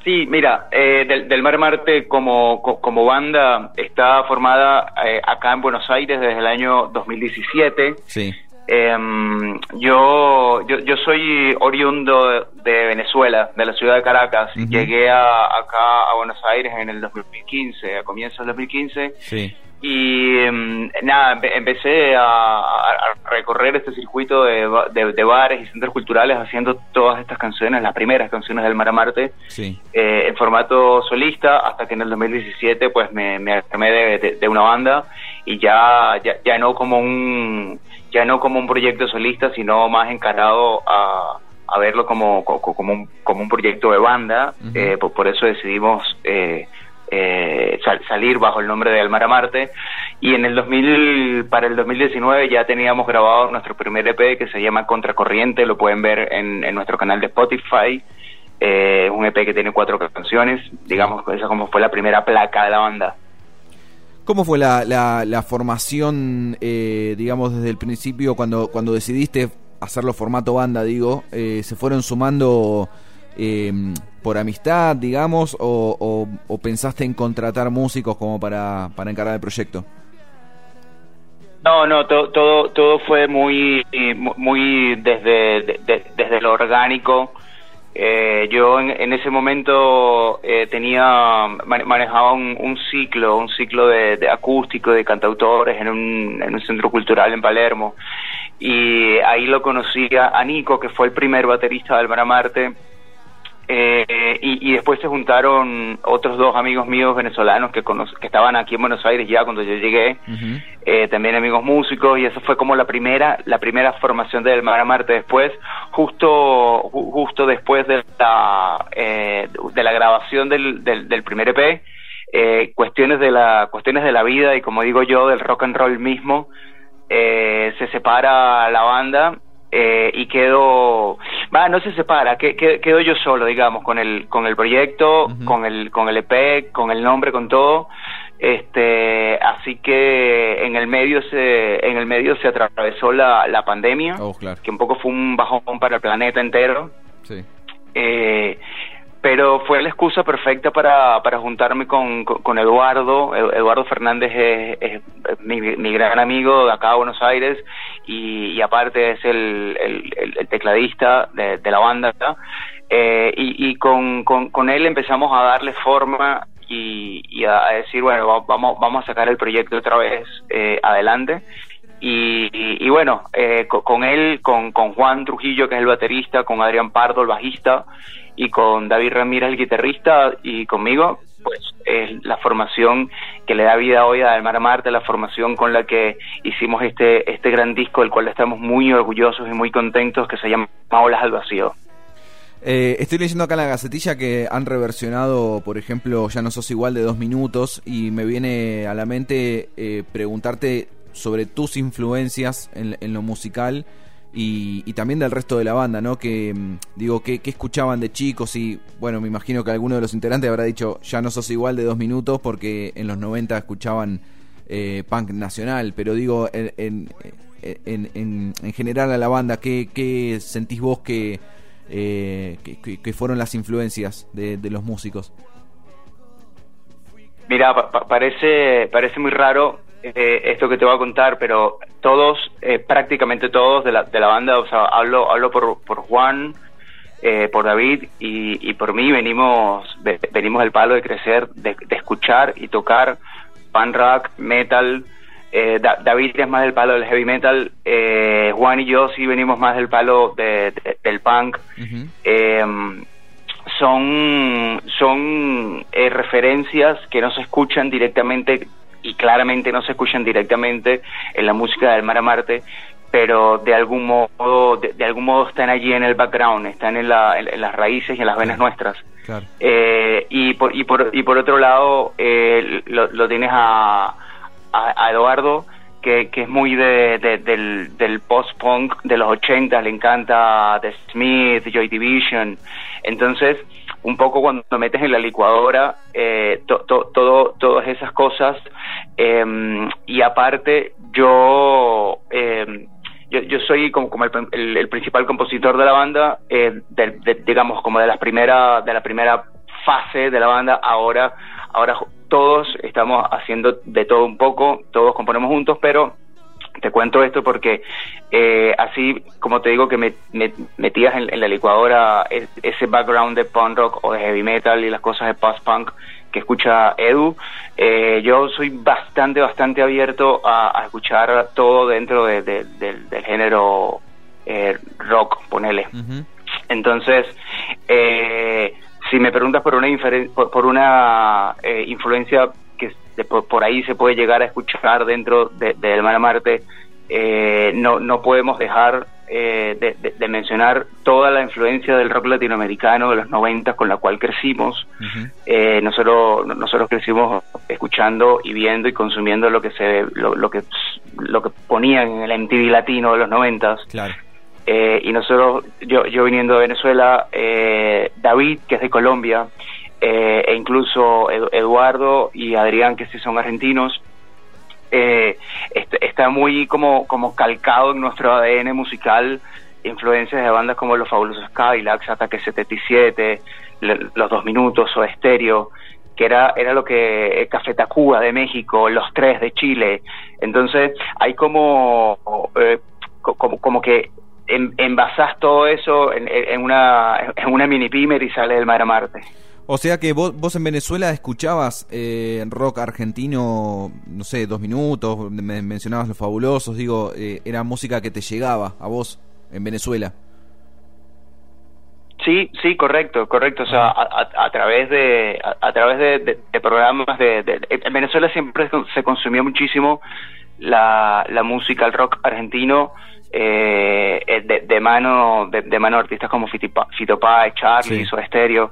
Sí, mira, del Mar Marte como banda está formada acá en Buenos Aires desde el año 2017. Sí. Yo soy oriundo de Venezuela, de la ciudad de Caracas. Uh-huh. Llegué acá a Buenos Aires en el 2015, a comienzos del 2015. Sí. Y empecé a recorrer este circuito de bares y centros culturales haciendo todas estas canciones, las primeras canciones del Mar Marte, Sí. en formato solista, hasta que en el 2017 pues me armé de una banda y ya no como un proyecto solista, sino más encarado a verlo como un proyecto de banda. Uh-huh. Por eso decidimos salir bajo el nombre de Almar Marte, y para el 2019 ya teníamos grabado nuestro primer EP que se llama Contracorriente. Lo pueden ver en nuestro canal de Spotify. Un EP que tiene 4 canciones, digamos, esa como fue la primera placa de la banda. ¿Cómo fue la formación, digamos, desde el principio, cuando decidiste hacerlo formato banda, digo? ¿Se fueron sumando por amistad, digamos, o pensaste en contratar músicos como para encarar el proyecto? No, todo fue muy desde lo orgánico. Yo en ese momento manejaba un ciclo de acústico, de cantautores en un centro cultural en Palermo, y ahí lo conocí a Nico, que fue el primer baterista de Almar Marte. Y después se juntaron otros 2 amigos míos venezolanos que estaban aquí en Buenos Aires ya cuando yo llegué. Uh-huh. También amigos músicos, y eso fue como la primera formación del Mar Marte. Después, justo después de la grabación del primer EP, cuestiones de la vida y, como digo yo, del rock and roll mismo, se separa la banda. Y no se separa, quedo yo solo, digamos, con el proyecto, uh-huh, con el EP, con el nombre, con todo. Así que en el medio se atravesó la pandemia. Oh, claro. Que un poco fue un bajón para el planeta entero. Sí. Pero fue la excusa perfecta para juntarme con Eduardo. Eduardo Fernández es mi gran amigo de acá de Buenos Aires, y aparte es el tecladista de la banda, ¿no? Y con él empezamos a darle forma y a decir, bueno, vamos a sacar el proyecto otra vez adelante. Y bueno, con él, con Juan Trujillo, que es el baterista, con Adrián Pardo, el bajista, y con David Ramírez, el guitarrista, y conmigo, pues es la formación que le da vida hoy a Almar Marte, la formación con la que hicimos este gran disco, del cual estamos muy orgullosos y muy contentos, que se llama Olas al Vacío. Estoy leyendo acá en la Gacetilla que han reversionado, por ejemplo, Ya no sos igual, de 2 minutos, y me viene a la mente preguntarte sobre tus influencias en lo musical y también del resto de la banda, ¿no? Que digo, ¿qué escuchaban de chicos? Y bueno, me imagino que alguno de los integrantes habrá dicho Ya no sos igual, de 2 minutos, porque en los 90 escuchaban punk nacional, pero digo, en general a la banda, ¿qué sentís vos que fueron las influencias de los músicos? Mira, parece muy raro esto que te voy a contar, pero todos, prácticamente todos de la banda, o sea, hablo por Juan, por David y por mí, venimos del palo de crecer, de escuchar y tocar punk rock, metal. David es más del palo del heavy metal, Juan y yo sí venimos más del palo del punk. Uh-huh. Son referencias que no se escuchan directamente, y claramente no se escuchan directamente en la música del Almar Marte, pero de algún modo están allí en el background, están en las raíces y en las venas nuestras. Claro. Y por otro lado, lo tienes a Eduardo, que es muy del post-punk de los 80, le encanta The Smiths, Joy Division. Entonces, un poco cuando metes en la licuadora todas esas cosas, y aparte yo soy como el principal compositor de la banda, digamos, como de la primera fase de la banda. Ahora todos estamos haciendo de todo un poco, todos componemos juntos, pero te cuento esto porque así como te digo que me metías en la licuadora ese background de punk rock o de heavy metal y las cosas de post-punk que escucha Edu, yo soy bastante abierto a escuchar todo dentro del género rock, ponele. Uh-huh. Entonces, si me preguntas por una influencia que por ahí se puede llegar a escuchar dentro de Hermana Marte, no podemos dejar de mencionar toda la influencia del rock latinoamericano de los 90 con la cual crecimos. Uh-huh. Nosotros crecimos escuchando y viendo y consumiendo lo que ponían en el MTV latino de los 90. Claro. Y nosotros, yo viniendo de Venezuela, David, que es de Colombia, e incluso Eduardo y Adrián, que sí son argentinos, está muy como calcado en nuestro ADN musical, influencias de bandas como Los Fabulosos Cadillacs, Ataque 77, Los Dos Minutos o Estéreo, que era lo que Café Tacuba de México, Los Tres de Chile. Entonces hay como que envasás todo eso en una mini pimer y sale del mar a Marte. O sea que vos en Venezuela escuchabas rock argentino, no sé, 2 minutos, mencionabas Los Fabulosos, digo, era música que te llegaba a vos en Venezuela. Sí, correcto, o sea, a través de programas en Venezuela siempre se consumió muchísimo la música, el rock argentino, de mano de artistas como Fito Páez, Charly, sí. Soda Stereo,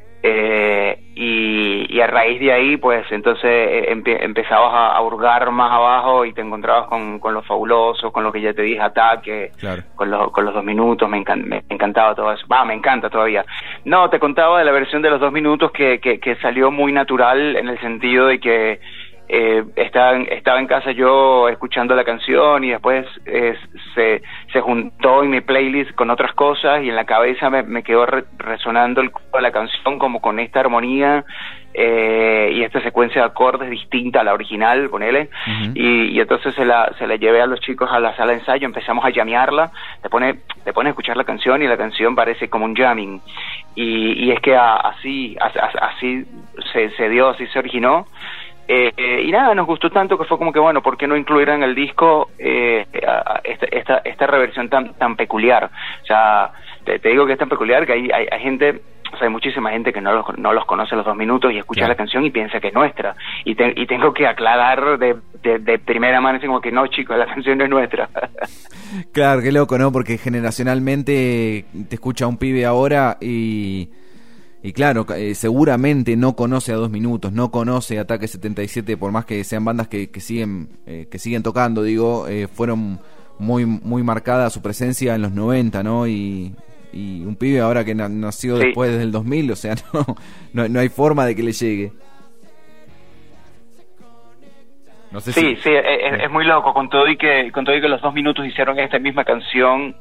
y a raíz de ahí pues entonces empezabas a hurgar más abajo y te encontrabas con Los Fabulosos, con lo que ya te dije, Ataque, claro. con los 2 minutos, me encantaba todo eso, me encanta todavía. No, te contaba de la versión de los 2 minutos que salió muy natural, en el sentido de que estaba en casa yo escuchando la canción y después se juntó en mi playlist con otras cosas y en la cabeza me quedó resonando la canción como con esta armonía y esta secuencia de acordes distinta a la original, ponele. Uh-huh. y entonces se la llevé a los chicos a la sala de ensayo, empezamos a llamearla, te pone a escuchar la canción y la canción parece como un jamming y es que así se dio, así se originó. Y nada, nos gustó tanto que fue como que bueno, ¿por qué no incluir en el disco esta reversión tan peculiar? O sea, te digo que es tan peculiar que hay gente, o sea, hay muchísima gente que no los conoce los 2 minutos y escucha la canción y piensa que es nuestra. Y tengo que aclarar de primera mano, así como que no, chicos, la canción no es nuestra. Claro, qué loco, ¿no? Porque generacionalmente te escucha un pibe ahora y claro, seguramente no conoce a 2 minutos, no conoce Ataque 77, por más que sean bandas que siguen tocando, digo, fueron muy marcada su presencia en los 90, ¿no? Y un pibe ahora que nació sí. Después del 2000, o sea, no hay forma de que le llegue. No sé sí, es muy loco, con todo y que los 2 minutos hicieron esta misma canción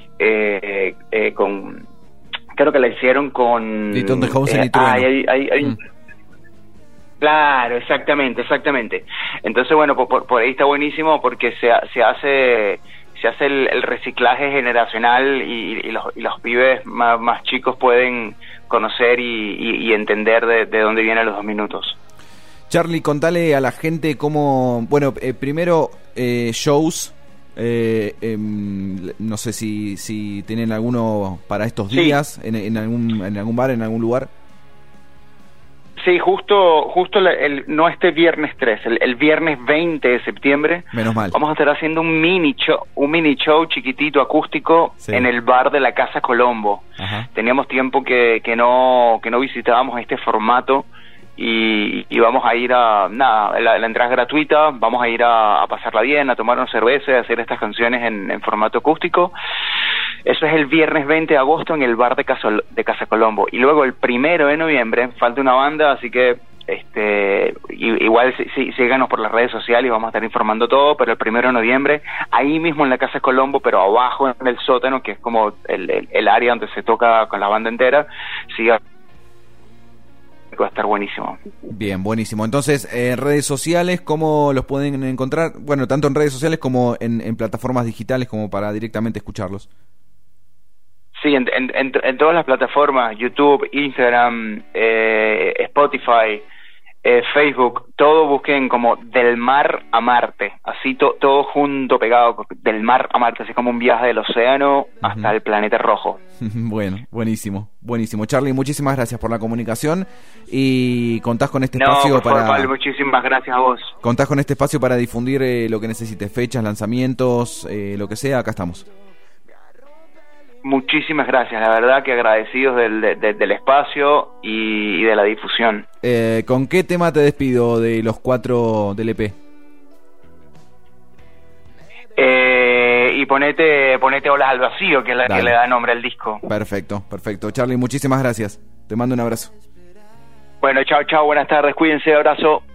con... Creo que la hicieron con... Dayton de House y Trueno. Claro, exactamente. Entonces, bueno, por ahí está buenísimo porque se hace el reciclaje generacional y los pibes más chicos pueden conocer y entender de dónde vienen los 2 minutos. Charly, contale a la gente cómo... Bueno, primero, shows... no sé si tienen alguno para estos días, sí. en algún bar, en algún lugar. Sí, justo no este viernes 3, el viernes 20 de septiembre. Menos mal. Vamos a estar haciendo un mini show chiquitito acústico, sí. En el bar de la Casa Colombo. Ajá. Teníamos tiempo que no visitábamos este formato. Y vamos a ir la entrada es gratuita, vamos a ir a pasarla bien, a tomar una cerveza y a hacer estas canciones en formato acústico. Eso es el viernes 20 de agosto en el bar de Casa Colombo. Y luego el 1 de noviembre, falta una banda, así que igual síganos por las redes sociales y vamos a estar informando todo, pero el 1 de noviembre, ahí mismo en la Casa Colombo, pero abajo en el sótano, que es como el área donde se toca con la banda entera, va a estar buenísimo. Bien, buenísimo. Entonces, redes sociales, ¿cómo los pueden encontrar? Bueno, tanto en redes sociales como en plataformas digitales, como para directamente escucharlos. Sí, en todas las plataformas, YouTube, Instagram, Spotify, Facebook, todo busquen como Del Mar a Marte, así todo junto, pegado, Del Mar a Marte, así como un viaje del océano hasta el planeta rojo. Bueno, buenísimo, buenísimo. Charly, muchísimas gracias por la comunicación y contás con este espacio para... Pablo, muchísimas gracias a vos. Contás con este espacio para difundir lo que necesites, fechas, lanzamientos, lo que sea, acá estamos. Muchísimas gracias, la verdad que agradecidos del espacio y de la difusión. ¿Con qué tema te despido de los 4 del EP? Y ponete Olas al Vacío, que es la que le da nombre al disco. Perfecto, perfecto. Charly, muchísimas gracias. Te mando un abrazo. Bueno, chao, buenas tardes, cuídense, abrazo.